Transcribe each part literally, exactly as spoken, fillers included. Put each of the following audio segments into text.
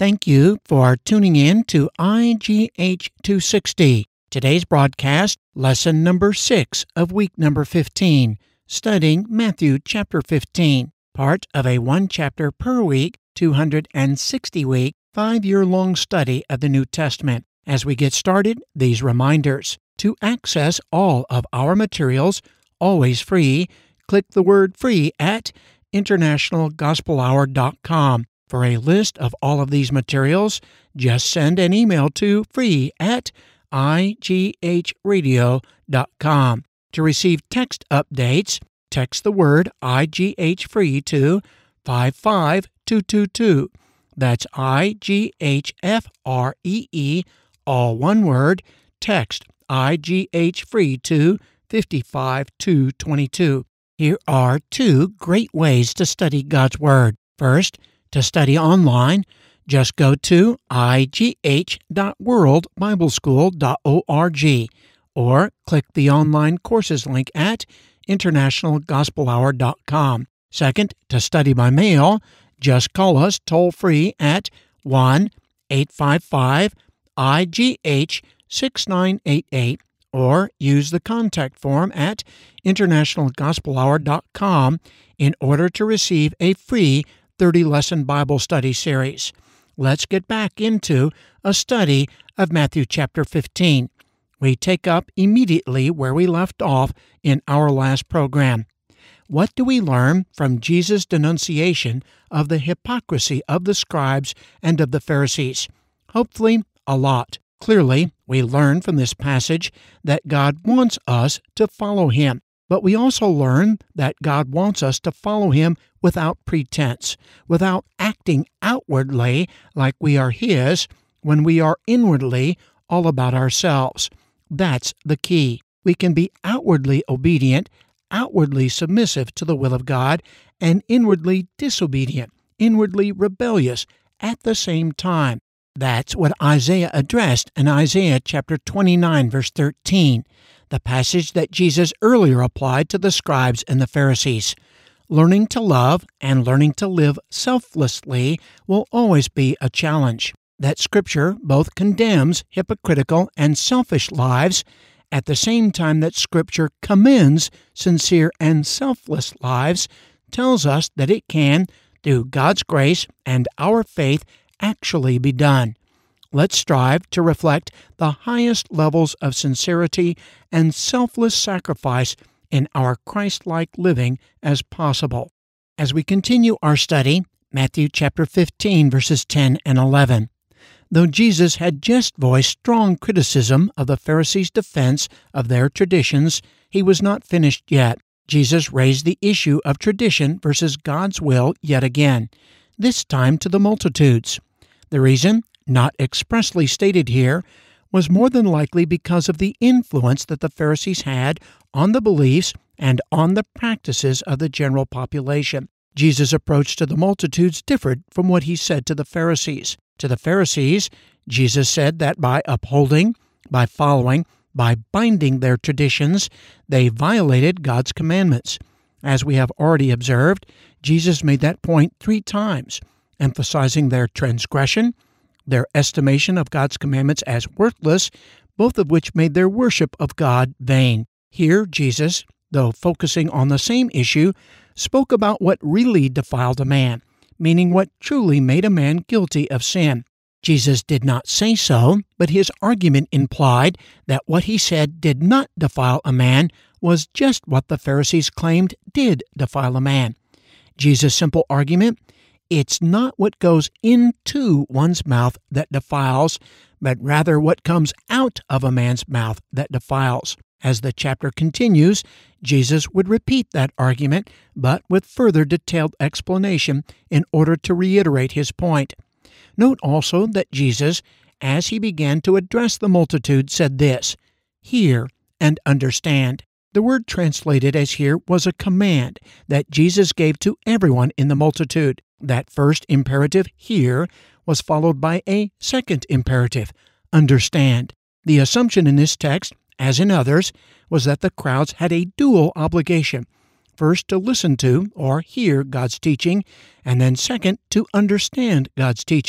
Thank you for tuning in to I G H two sixty. Today's broadcast, lesson number six of week number fifteen, studying Matthew chapter fifteen, part of a one chapter per week, two hundred sixty week, five-year-long study of the New Testament. As we get started, these reminders. To access all of our materials, always free, click the word free at international gospel hour dot com. For a list of all of these materials, just send an email to free at I G H radio dot com. To receive text updates, text the word I G H free to five five two two two. That's I G H F R E E, all one word. Text I G H free to five five two two two. Here are two great ways to study God's Word. First, to study online, just go to I G H dot world bible school dot org or click the online courses link at international gospel hour dot com. Second, to study by mail, just call us toll-free at one eight five five I G H six nine eight eight or use the contact form at international gospel hour dot com in order to receive a free thirty-lesson Bible study series. Let's get back into a study of Matthew chapter fifteen. We take up immediately where we left off in our last program. What do we learn from Jesus' denunciation of the hypocrisy of the scribes and of the Pharisees? Hopefully, a lot. Clearly, we learn from this passage that God wants us to follow Him. But we also learn that God wants us to follow Him without pretense, without acting outwardly like we are His when we are inwardly all about ourselves. That's the key. We can be outwardly obedient, outwardly submissive to the will of God, and inwardly disobedient, inwardly rebellious at the same time. That's what Isaiah addressed in Isaiah chapter twenty-nine, verse thirteen, the passage that Jesus earlier applied to the scribes and the Pharisees. Learning to love and learning to live selflessly will always be a challenge. That Scripture both condemns hypocritical and selfish lives at the same time that Scripture commends sincere and selfless lives, tells us that it can, through God's grace and our faith, actually be done. Let's strive to reflect the highest levels of sincerity and selfless sacrifice in our Christ-like living as possible. As we continue our study, Matthew chapter fifteen, verses ten and eleven. Though Jesus had just voiced strong criticism of the Pharisees' defense of their traditions, he was not finished yet. Jesus raised the issue of tradition versus God's will yet again, this time to the multitudes. The reason, not expressly stated here, was more than likely because of the influence that the Pharisees had on the beliefs and on the practices of the general population. Jesus' approach to the multitudes differed from what he said to the Pharisees. To the Pharisees, Jesus said that by upholding, by following, by binding their traditions, they violated God's commandments. As we have already observed, Jesus made that point three times, emphasizing their transgression, their estimation of God's commandments as worthless, both of which made their worship of God vain. Here, Jesus, though focusing on the same issue, spoke about what really defiled a man, meaning what truly made a man guilty of sin. Jesus did not say so, but his argument implied that what he said did not defile a man was just what the Pharisees claimed did defile a man. Jesus' simple argument: it's not what goes into one's mouth that defiles, but rather what comes out of a man's mouth that defiles. As the chapter continues, Jesus would repeat that argument, but with further detailed explanation in order to reiterate his point. Note also that Jesus, as he began to address the multitude, said this: "Hear and understand." The word translated as "hear" was a command that Jesus gave to everyone in the multitude. That first imperative, "hear," was followed by a second imperative, "understand." The assumption in this text, as in others, was that the crowds had a dual obligation: first, to listen to or hear God's teaching, and then second, to understand God's teaching.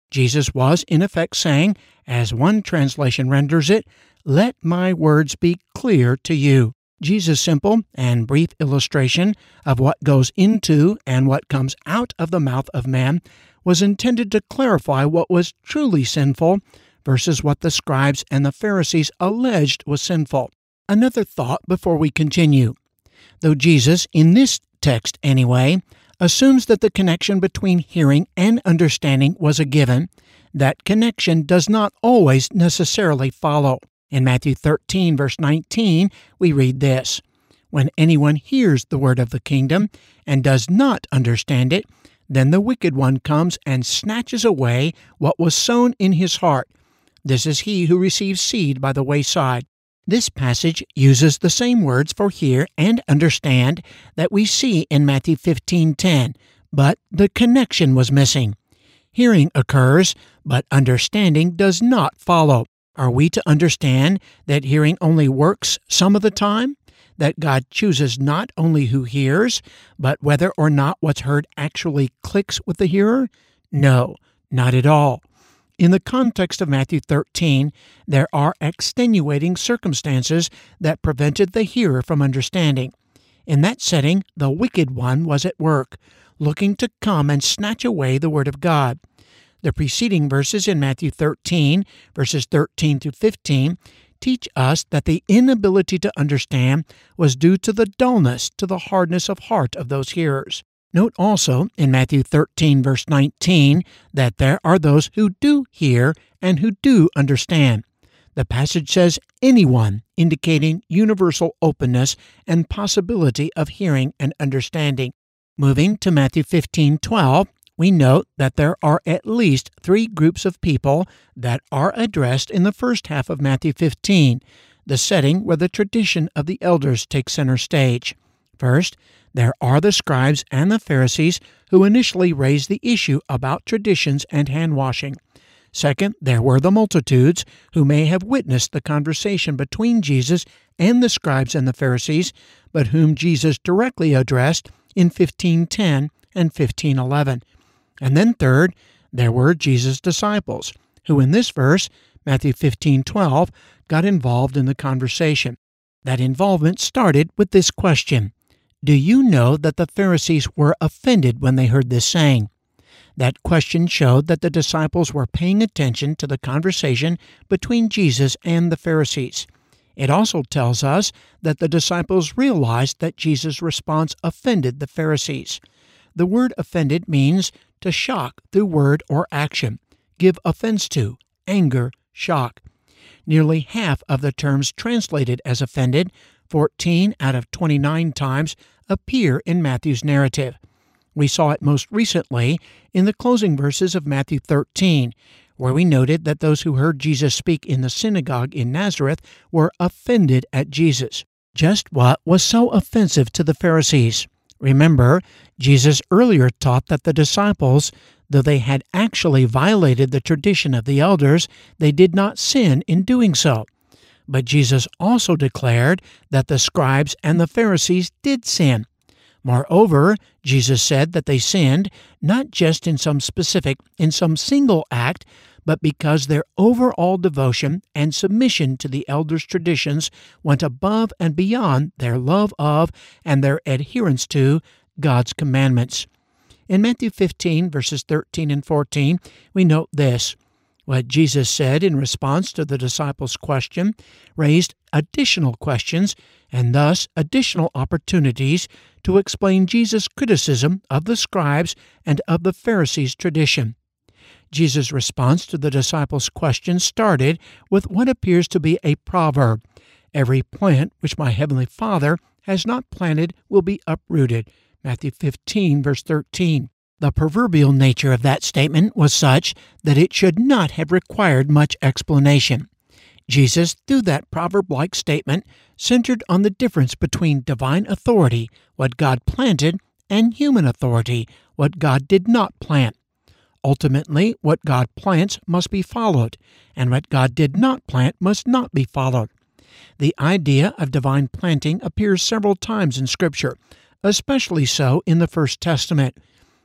Jesus was, in effect, saying, as one translation renders it, "Let my words be clear to you." Jesus' simple and brief illustration of what goes into and what comes out of the mouth of man was intended to clarify what was truly sinful versus what the scribes and the Pharisees alleged was sinful. Another thought before we continue. Though Jesus, in this text anyway, assumes that the connection between hearing and understanding was a given, that connection does not always necessarily follow. In Matthew thirteen, verse nineteen, we read this, "When anyone hears the word of the kingdom and does not understand it, then the wicked one comes and snatches away what was sown in his heart. This is he who receives seed by the wayside." This passage uses the same words for hear and understand that we see in Matthew fifteen ten, but the connection was missing. Hearing occurs, but understanding does not follow. Are we to understand that hearing only works some of the time? That God chooses not only who hears, but whether or not what's heard actually clicks with the hearer? No, not at all. In the context of Matthew thirteen, there are extenuating circumstances that prevented the hearer from understanding. In that setting, the wicked one was at work, looking to come and snatch away the word of God. The preceding verses in Matthew thirteen, verses thirteen through fifteen, teach us that the inability to understand was due to the dullness, to the hardness of heart of those hearers. Note also in Matthew thirteen, verse nineteen, that there are those who do hear and who do understand. The passage says anyone, indicating universal openness and possibility of hearing and understanding. Moving to Matthew fifteen twelve, we note that there are at least three groups of people that are addressed in the first half of Matthew fifteen, the setting where the tradition of the elders takes center stage. First, there are the scribes and the Pharisees who initially raised the issue about traditions and hand-washing. Second, there were the multitudes who may have witnessed the conversation between Jesus and the scribes and the Pharisees, but whom Jesus directly addressed in fifteen ten and fifteen eleven. And then third, there were Jesus' disciples, who in this verse, Matthew fifteen twelve, got involved in the conversation. That involvement started with this question: do you know that the Pharisees were offended when they heard this saying? That question showed that the disciples were paying attention to the conversation between Jesus and the Pharisees. It also tells us that the disciples realized that Jesus' response offended the Pharisees. The word offended means to shock through word or action, give offense to, anger, shock. Nearly half of the terms translated as offended, fourteen out of twenty-nine times, appear in Matthew's narrative. We saw it most recently in the closing verses of Matthew thirteen, where we noted that those who heard Jesus speak in the synagogue in Nazareth were offended at Jesus. Just what was so offensive to the Pharisees? Remember, Jesus earlier taught that the disciples, though they had actually violated the tradition of the elders, they did not sin in doing so. But Jesus also declared that the scribes and the Pharisees did sin. Moreover, Jesus said that they sinned not just in some specific, in some single act, but because their overall devotion and submission to the elders' traditions went above and beyond their love of and their adherence to God's commandments. In Matthew fifteen, verses thirteen and fourteen, we note this: what Jesus said in response to the disciples' question raised additional questions and thus additional opportunities to explain Jesus' criticism of the scribes and of the Pharisees' tradition. Jesus' response to the disciples' question started with what appears to be a proverb: "Every plant which my heavenly Father has not planted will be uprooted." Matthew fifteen, verse thirteen. The proverbial nature of that statement was such that it should not have required much explanation. Jesus, through that proverb-like statement, centered on the difference between divine authority, what God planted, and human authority, what God did not plant. Ultimately, what God plants must be followed, and what God did not plant must not be followed. The idea of divine planting appears several times in Scripture, especially so in the First Testament.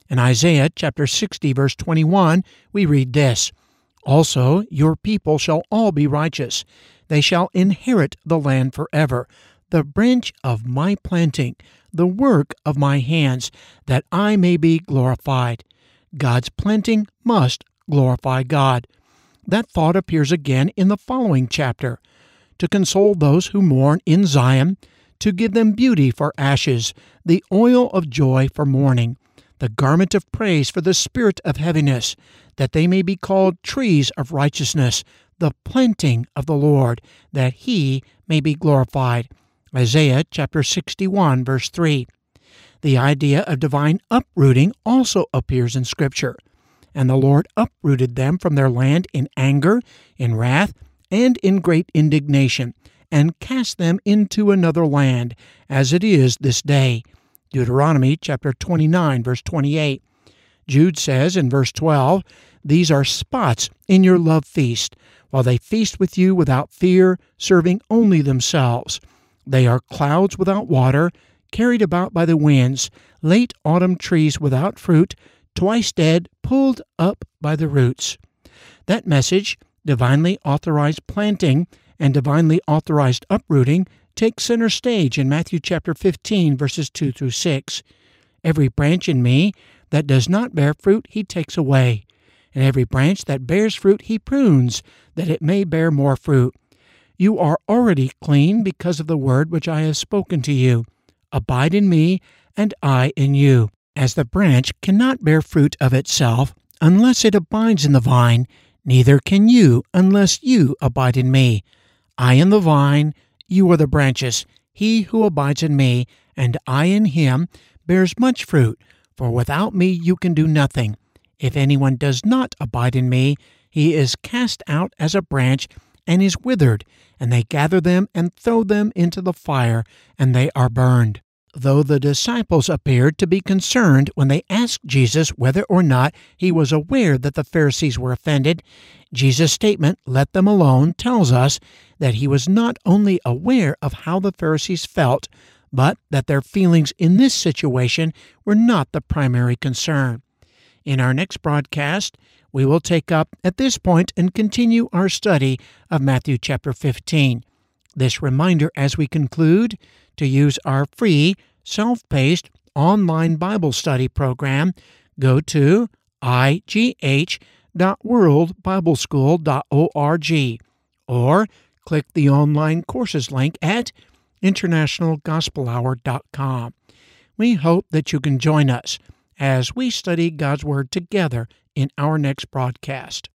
In Isaiah chapter sixty, verse twenty-one, we read this, "Also your people shall all be righteous. They shall inherit the land forever, the branch of my planting, the work of my hands, that I may be glorified." God's planting must glorify God. That thought appears again in the following chapter. To console those who mourn in Zion, to give them beauty for ashes, the oil of joy for mourning, the garment of praise for the spirit of heaviness, that they may be called trees of righteousness, the planting of the Lord, that he may be glorified. Isaiah chapter sixty-one, verse three. The idea of divine uprooting also appears in Scripture. And the Lord uprooted them from their land in anger, in wrath, and in great indignation, and cast them into another land, as it is this day. Deuteronomy chapter twenty-nine, verse twenty-eight. Jude says in verse twelve, "These are spots in your love feast, while they feast with you without fear, serving only themselves. They are clouds without water, carried about by the winds, late autumn trees without fruit, twice dead, pulled up by the roots." That message, divinely authorized planting and divinely authorized uprooting, takes center stage in Matthew chapter fifteen, verses two through six. "Every branch in me that does not bear fruit he takes away, and every branch that bears fruit he prunes, that it may bear more fruit. You are already clean because of the word which I have spoken to you. Abide in me, and I in you. As the branch cannot bear fruit of itself unless it abides in the vine, neither can you unless you abide in me. I am the vine, you are the branches. He who abides in me, and I in him, bears much fruit, for without me you can do nothing. If anyone does not abide in me, he is cast out as a branch and is withered, and they gather them and throw them into the fire, and they are burned." Though the disciples appeared to be concerned when they asked Jesus whether or not he was aware that the Pharisees were offended, Jesus' statement, "Let them alone," tells us that he was not only aware of how the Pharisees felt, but that their feelings in this situation were not the primary concern. In our next broadcast, we will take up at this point and continue our study of Matthew chapter fifteen. This reminder as we conclude to use our free, self-paced online Bible study program, go to i g h dot world bible school dot org or click the online courses link at international gospel hour dot com. We hope that you can join us as we study God's Word together in our next broadcast.